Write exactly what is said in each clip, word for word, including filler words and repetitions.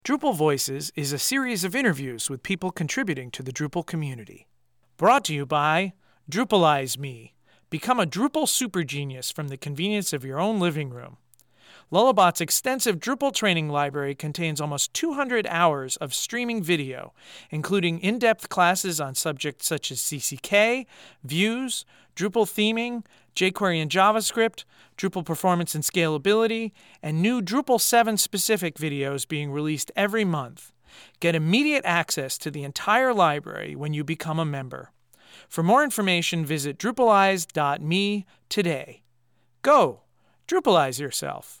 Drupal Voices is a series of interviews with people contributing to the Drupal community. Brought to you by Drupalize Me. Become a Drupal super genius from the convenience of your own living room. Lullabot's extensive Drupal training library contains almost two hundred hours of streaming video, including in-depth classes on subjects such as C C K, views, Drupal theming, jQuery and JavaScript, Drupal performance and scalability, and new Drupal seven specific videos being released every month. Get immediate access to the entire library when you become a member. For more information, visit Drupalize dot me today. Go! Drupalize yourself.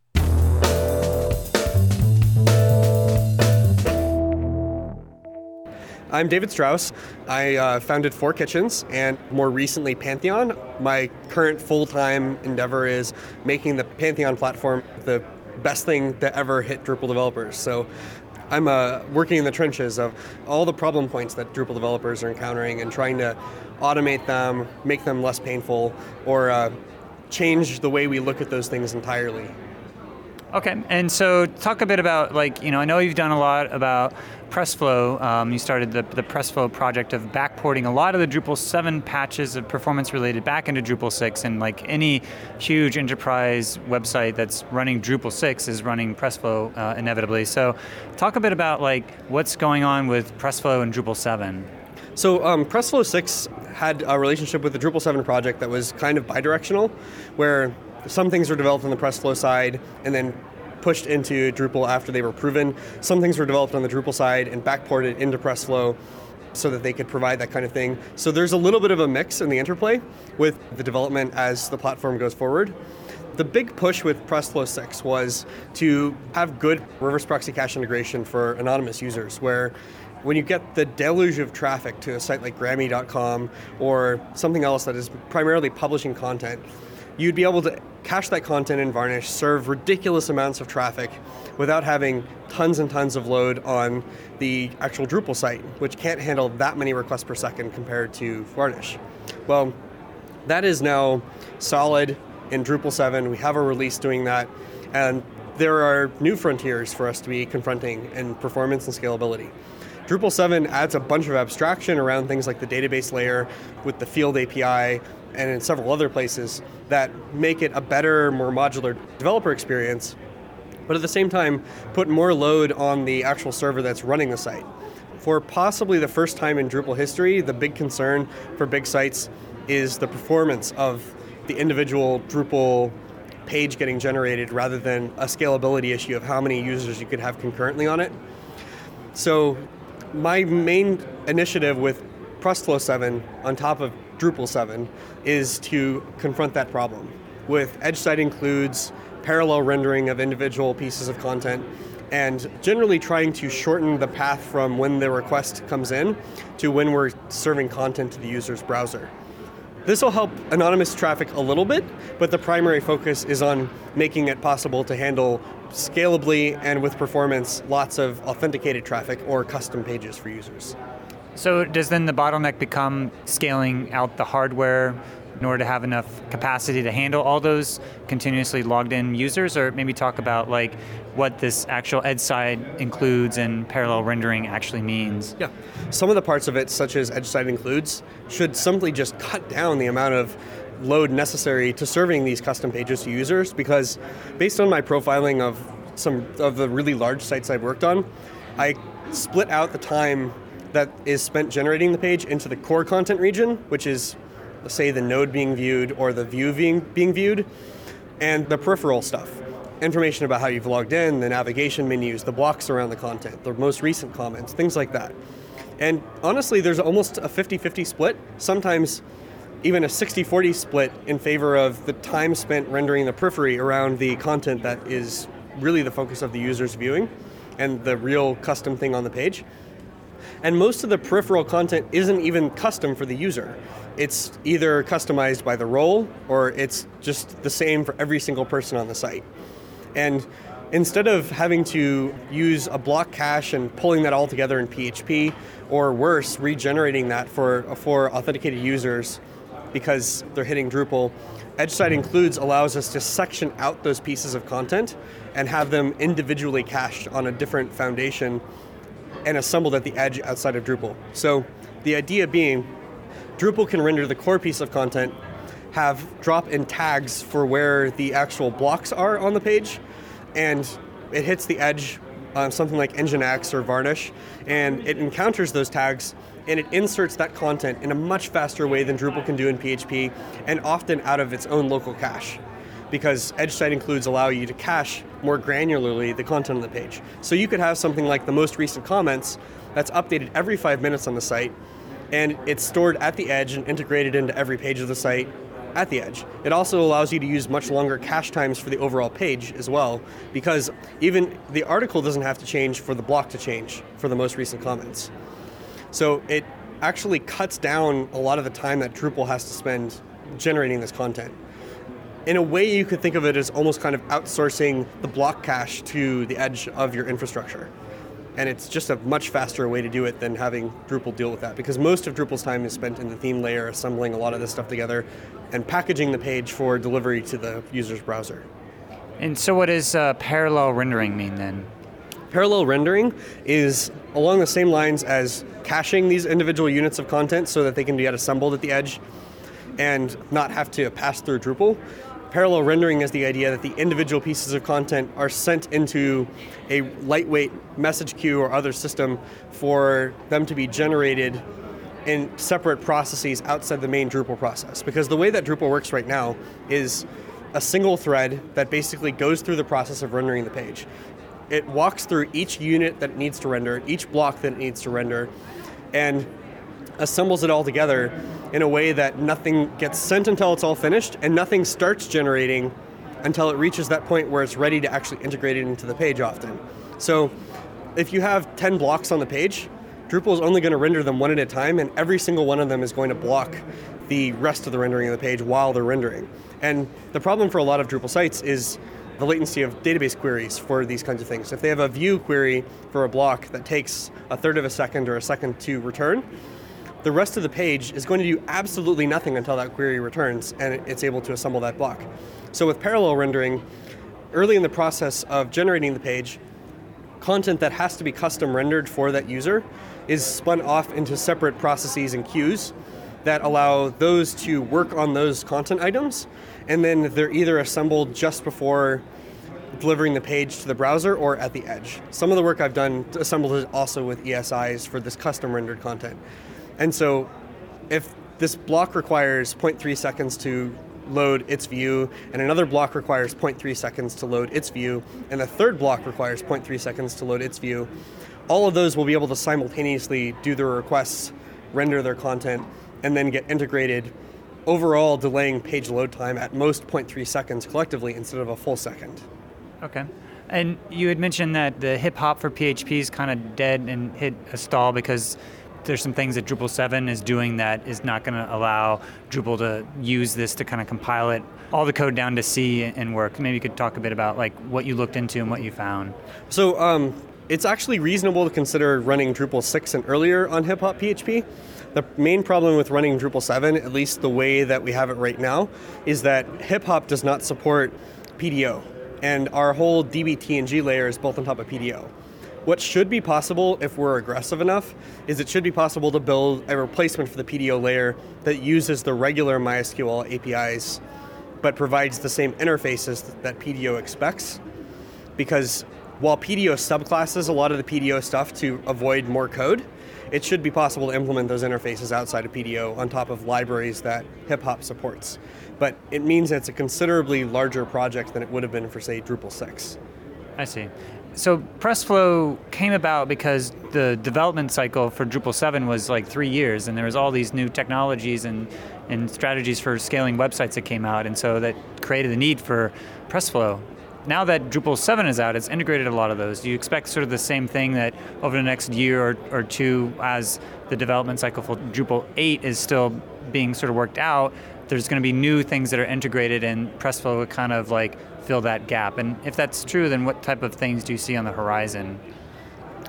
I'm David Strauss. I uh, founded Four Kitchens and more recently Pantheon. My current full-time endeavor is making the Pantheon platform the best thing to ever hit Drupal developers. So I'm uh, working in the trenches of all the problem points that Drupal developers are encountering and trying to automate them, make them less painful, or uh, change the way we look at those things entirely. Okay, and so talk a bit about, like, you know, I know you've done a lot about PressFlow. Um, you started the, the PressFlow project of backporting a lot of the Drupal seven patches of performance related back into Drupal six, and like any huge enterprise website that's running Drupal six is running PressFlow uh, inevitably. So talk a bit about like what's going on with PressFlow and Drupal seven. So um, PressFlow six had a relationship with the Drupal seven project that was kind of bidirectional, where some things were developed on the PressFlow side and then pushed into Drupal after they were proven. Some things were developed on the Drupal side and backported into PressFlow so that they could provide that kind of thing. So there's a little bit of a mix in the interplay with the development as the platform goes forward. The big push with PressFlow six was to have good reverse proxy cache integration for anonymous users, where when you get the deluge of traffic to a site like Grammy dot com or something else that is primarily publishing content, you'd be able to cache that content in Varnish, serve ridiculous amounts of traffic without having tons and tons of load on the actual Drupal site, which can't handle that many requests per second compared to Varnish. Well, that is now solid in Drupal seven. We have a release doing that, and there are new frontiers for us to be confronting in performance and scalability. Drupal seven adds a bunch of abstraction around things like the database layer with the field A P I and in several other places that make it a better, more modular developer experience, but at the same time put more load on the actual server that's running the site. For possibly the first time in Drupal history, the big concern for big sites is the performance of the individual Drupal page getting generated rather than a scalability issue of how many users you could have concurrently on it. So my main initiative with PressFlow seven on top of Drupal seven is to confront that problem with edge site includes, parallel rendering of individual pieces of content, and generally trying to shorten the path from when the request comes in to when we're serving content to the user's browser. This will help anonymous traffic a little bit, but the primary focus is on making it possible to handle scalably and with performance lots of authenticated traffic or custom pages for users. So does then the bottleneck become scaling out the hardware in order to have enough capacity to handle all those continuously logged in users? Or maybe talk about like what this actual edge side includes and parallel rendering actually means. Yeah, some of the parts of it, such as edge side includes, should simply just cut down the amount of load necessary to serving these custom pages to users, because based on my profiling of some of the really large sites I've worked on, I split out the time that is spent generating the page into the core content region, which is, say, the node being viewed or the view being, being viewed, and the peripheral stuff. Information about how you've logged in, the navigation menus, the blocks around the content, the most recent comments, things like that. And honestly, there's almost a fifty-fifty split, sometimes even a sixty forty split in favor of the time spent rendering the periphery around the content that is really the focus of the user's viewing and the real custom thing on the page. And most of the peripheral content isn't even custom for the user. It's either customized by the role or it's just the same for every single person on the site. And instead of having to use a block cache and pulling that all together in P H P, or worse, regenerating that for, for authenticated users because they're hitting Drupal. Edge side includes allows us to section out those pieces of content and have them individually cached on a different foundation and assembled at the edge outside of Drupal. So the idea being, Drupal can render the core piece of content, have drop-in tags for where the actual blocks are on the page, and it hits the edge on something like Nginx or Varnish, and it encounters those tags, and it inserts that content in a much faster way than Drupal can do in P H P, and often out of its own local cache, because edge side includes allow you to cache more granularly the content on the page. So you could have something like the most recent comments that's updated every five minutes on the site, and it's stored at the edge and integrated into every page of the site at the edge. It also allows you to use much longer cache times for the overall page as well, because even the article doesn't have to change for the block to change for the most recent comments. So it actually cuts down a lot of the time that Drupal has to spend generating this content. In a way, you could think of it as almost kind of outsourcing the block cache to the edge of your infrastructure. And it's just a much faster way to do it than having Drupal deal with that, because most of Drupal's time is spent in the theme layer, assembling a lot of this stuff together and packaging the page for delivery to the user's browser. And so what does uh, parallel rendering mean then? Parallel rendering is along the same lines as caching these individual units of content so that they can get assembled at the edge and not have to pass through Drupal. Parallel rendering is the idea that the individual pieces of content are sent into a lightweight message queue or other system for them to be generated in separate processes outside the main Drupal process. Because the way that Drupal works right now is a single thread that basically goes through the process of rendering the page. It walks through each unit that it needs to render, each block that it needs to render, and assembles it all together in a way that nothing gets sent until it's all finished, and nothing starts generating until it reaches that point where it's ready to actually integrate it into the page often. So if you have ten blocks on the page, Drupal is only going to render them one at a time, and every single one of them is going to block the rest of the rendering of the page while they're rendering. And the problem for a lot of Drupal sites is the latency of database queries for these kinds of things. If they have a view query for a block that takes a third of a second or a second to return, the rest of the page is going to do absolutely nothing until that query returns and it's able to assemble that block. So with parallel rendering, early in the process of generating the page, content that has to be custom rendered for that user is spun off into separate processes and queues that allow those to work on those content items, and then they're either assembled just before delivering the page to the browser or at the edge. Some of the work I've done assembled it also with E S Is for this custom rendered content. And so if this block requires zero point three seconds to load its view, and another block requires zero point three seconds to load its view, and the third block requires zero point three seconds to load its view, all of those will be able to simultaneously do their requests, render their content, and then get integrated, overall delaying page load time at most zero point three seconds collectively instead of a full second. Okay. And you had mentioned that the hip hop for P H P is kind of dead and hit a stall because there's some things that Drupal seven is doing that is not going to allow Drupal to use this to kind of compile it, all the code down to C and work. Maybe you could talk a bit about like what you looked into and what you found. So um, it's actually reasonable to consider running Drupal six and earlier on hip hop P H P. The main problem with running Drupal seven, at least the way that we have it right now, is that hip hop does not support P D O, and our whole D B T and G layer is built on top of P D O. What should be possible, if we're aggressive enough, is it should be possible to build a replacement for the P D O layer that uses the regular MySQL A P Is, but provides the same interfaces that P D O expects. Because while P D O subclasses a lot of the P D O stuff to avoid more code, it should be possible to implement those interfaces outside of P D O on top of libraries that hip hop supports. But it means that it's a considerably larger project than it would have been for, say, Drupal six. I see. So Pressflow came about because the development cycle for Drupal seven was like three years, and there was all these new technologies and, and strategies for scaling websites that came out, and so that created the need for Pressflow. Now that Drupal seven is out, it's integrated a lot of those. Do you expect sort of the same thing that over the next year or, or two, as the development cycle for Drupal eight is still being sort of worked out, there's going to be new things that are integrated, and Pressflow would kind of like fill that gap? And if that's true, then what type of things do you see on the horizon?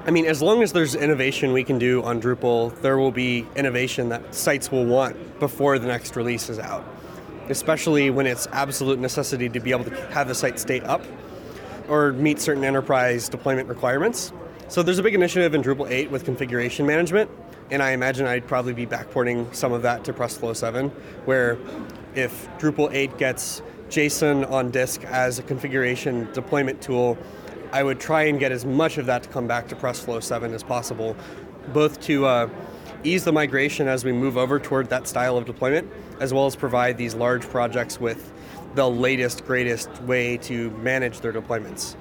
I mean, as long as there's innovation we can do on Drupal, there will be innovation that sites will want before the next release is out, especially when it's absolute necessity to be able to have the site stay up or meet certain enterprise deployment requirements. So there's a big initiative in Drupal eight with configuration management, and I imagine I'd probably be backporting some of that to PressFlow seven, where if Drupal eight gets JSON on disk as a configuration deployment tool, I would try and get as much of that to come back to PressFlow seven as possible, both to uh, ease the migration as we move over toward that style of deployment, as well as provide these large projects with the latest, greatest way to manage their deployments.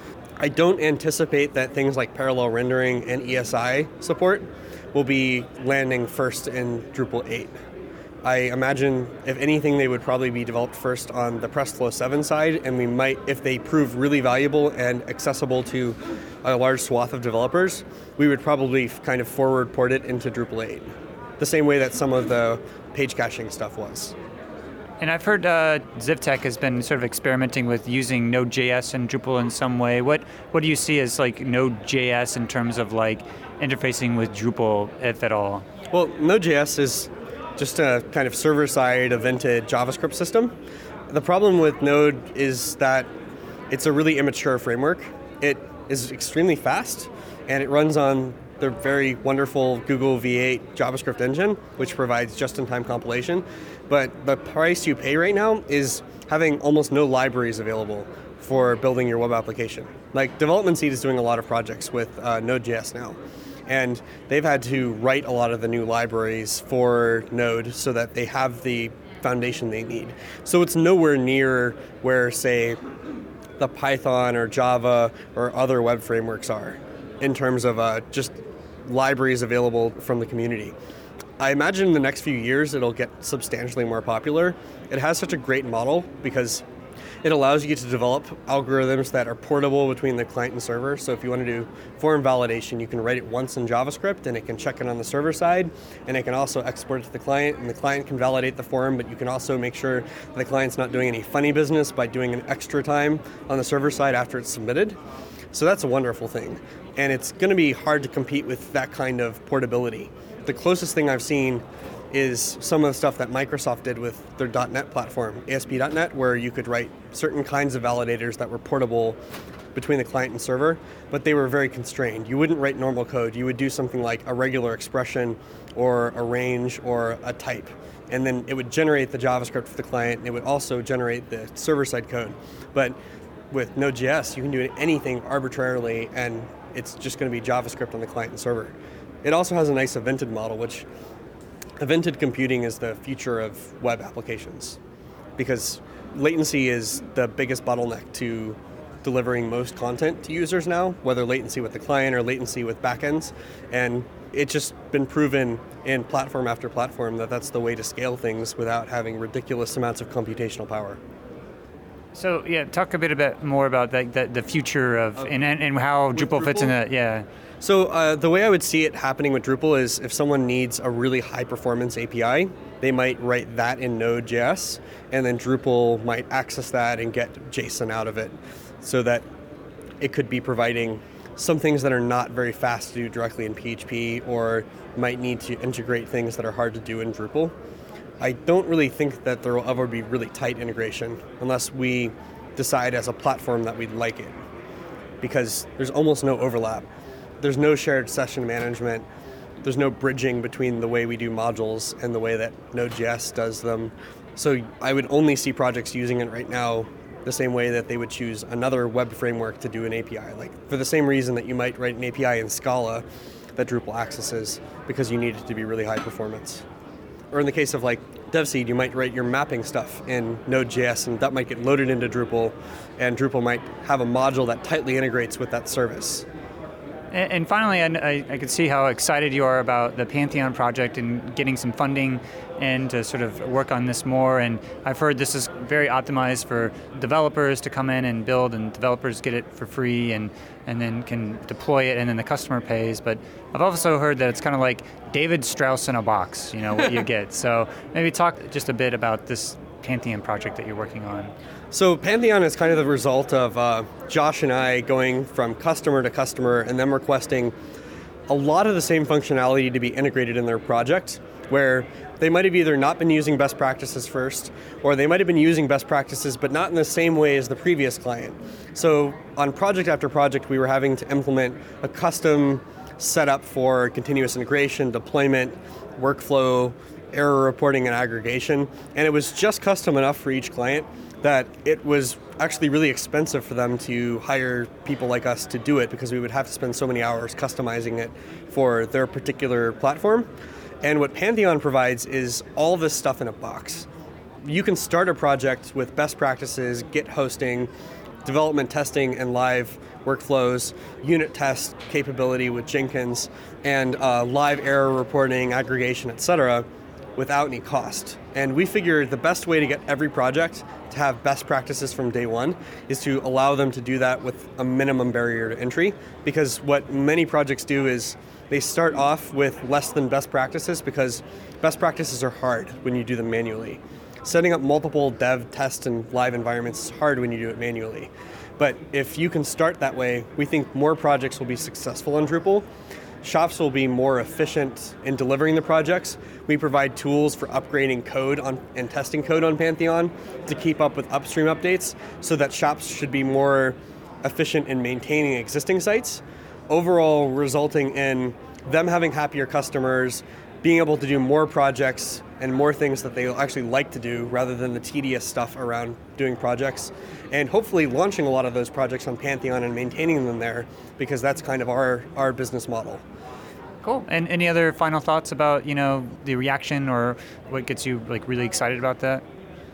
I don't anticipate that things like parallel rendering and E S I support will be landing first in Drupal eight. I imagine, if anything, they would probably be developed first on the PressFlow seven side, and we might, if they prove really valuable and accessible to a large swath of developers, we would probably kind of forward port it into Drupal eight, the same way that some of the page caching stuff was. And I've heard uh, Zivtech has been sort of experimenting with using Node.js and Drupal in some way. What what do you see as like Node.js in terms of like interfacing with Drupal, if at all? Well, Node.js is just a kind of server-side evented JavaScript system. The problem with Node is that it's a really immature framework. It is extremely fast, and it runs on the very wonderful Google V eight JavaScript engine, which provides just-in-time compilation. But the price you pay right now is having almost no libraries available for building your web application. Like, Development Seed is doing a lot of projects with uh, Node.js now. And they've had to write a lot of the new libraries for Node so that they have the foundation they need. So it's nowhere near where, say, the Python or Java or other web frameworks are in terms of uh, just libraries available from the community. I imagine in the next few years it'll get substantially more popular. It has such a great model because it allows you to develop algorithms that are portable between the client and server. So if you want to do form validation, you can write it once in JavaScript and it can check it on the server side, and it can also export it to the client, and the client can validate the form, but you can also make sure that the client's not doing any funny business by doing an extra time on the server side after it's submitted. So that's a wonderful thing. And it's going to be hard to compete with that kind of portability. The closest thing I've seen is some of the stuff that Microsoft did with their .NET platform, A S P dot net, where you could write certain kinds of validators that were portable between the client and server, but they were very constrained. You wouldn't write normal code. You would do something like a regular expression or a range or a type, and then it would generate the JavaScript for the client, and it would also generate the server-side code. But with Node.js, you can do anything arbitrarily, and it's just going to be JavaScript on the client and server. It also has a nice evented model, which evented computing is the future of web applications, because latency is the biggest bottleneck to delivering most content to users now, whether latency with the client or latency with backends. And it's just been proven in platform after platform that that's the way to scale things without having ridiculous amounts of computational power. So yeah, talk a bit, a bit more about the, the, the future of uh, and, and how Drupal, Drupal fits in that. Yeah. So uh, the way I would see it happening with Drupal is if someone needs a really high performance A P I, they might write that in Node.js, and then Drupal might access that and get JSON out of it, so that it could be providing some things that are not very fast to do directly in P H P, or might need to integrate things that are hard to do in Drupal. I don't really think that there will ever be really tight integration unless we decide as a platform that we'd like it, because there's almost no overlap. There's no shared session management. There's no bridging between the way we do modules and the way that Node.js does them. So I would only see projects using it right now the same way that they would choose another web framework to do an A P I. Like, for the same reason that you might write an A P I in Scala that Drupal accesses, because you need it to be really high performance. Or in the case of like DevSeed, you might write your mapping stuff in Node.js, and that might get loaded into Drupal, and Drupal might have a module that tightly integrates with that service. And finally, I, I could see how excited you are about the Pantheon project and getting some funding and to sort of work on this more. And I've heard this is very optimized for developers to come in and build, and developers get it for free and, and then can deploy it, and then the customer pays. But I've also heard that it's kind of like David Strauss in a box, you know, what you get. So maybe talk just a bit about this Pantheon project that you're working on. So Pantheon is kind of the result of uh, Josh and I going from customer to customer and them requesting a lot of the same functionality to be integrated in their project, where they might have either not been using best practices first, or they might have been using best practices but not in the same way as the previous client. So on project after project, we were having to implement a custom setup for continuous integration, deployment, workflow, error reporting, and aggregation, and it was just custom enough for each client that it was actually really expensive for them to hire people like us to do it, because we would have to spend so many hours customizing it for their particular platform. And what Pantheon provides is all this stuff in a box. You can start a project with best practices, Git hosting, development testing and live workflows, unit test capability with Jenkins, and uh, live error reporting, aggregation, et cetera, without any cost. And we figured the best way to get every project to have best practices from day one is to allow them to do that with a minimum barrier to entry, because what many projects do is they start off with less than best practices, because best practices are hard when you do them manually. Setting up multiple dev, test, and live environments is hard when you do it manually. But if you can start that way, we think more projects will be successful on Drupal. Shops will be more efficient in delivering the projects. We provide tools for upgrading code on, and testing code on Pantheon to keep up with upstream updates, so that shops should be more efficient in maintaining existing sites, overall resulting in them having happier customers, being able to do more projects and more things that they actually like to do rather than the tedious stuff around doing projects, and hopefully launching a lot of those projects on Pantheon and maintaining them there, because that's kind of our, our business model. Cool. And any other final thoughts about, you know, the reaction, or what gets you like really excited about that?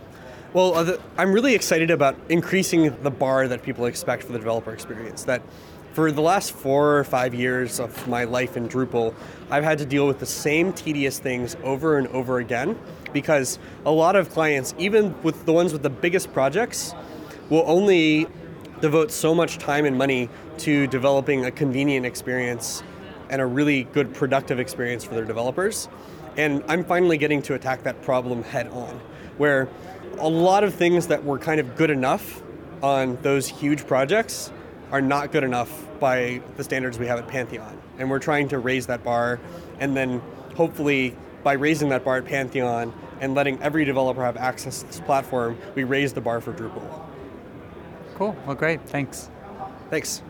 Well, uh, the, I'm really excited about increasing the bar that people expect for the developer experience. That for the last four or five years of my life in Drupal, I've had to deal with the same tedious things over and over again, because a lot of clients, even with the ones with the biggest projects, will only devote so much time and money to developing a convenient experience and a really good productive experience for their developers. And I'm finally getting to attack that problem head on, where a lot of things that were kind of good enough on those huge projects are not good enough by the standards we have at Pantheon. And we're trying to raise that bar, and then hopefully by raising that bar at Pantheon and letting every developer have access to this platform, we raise the bar for Drupal. Cool. Well, great. Thanks. Thanks.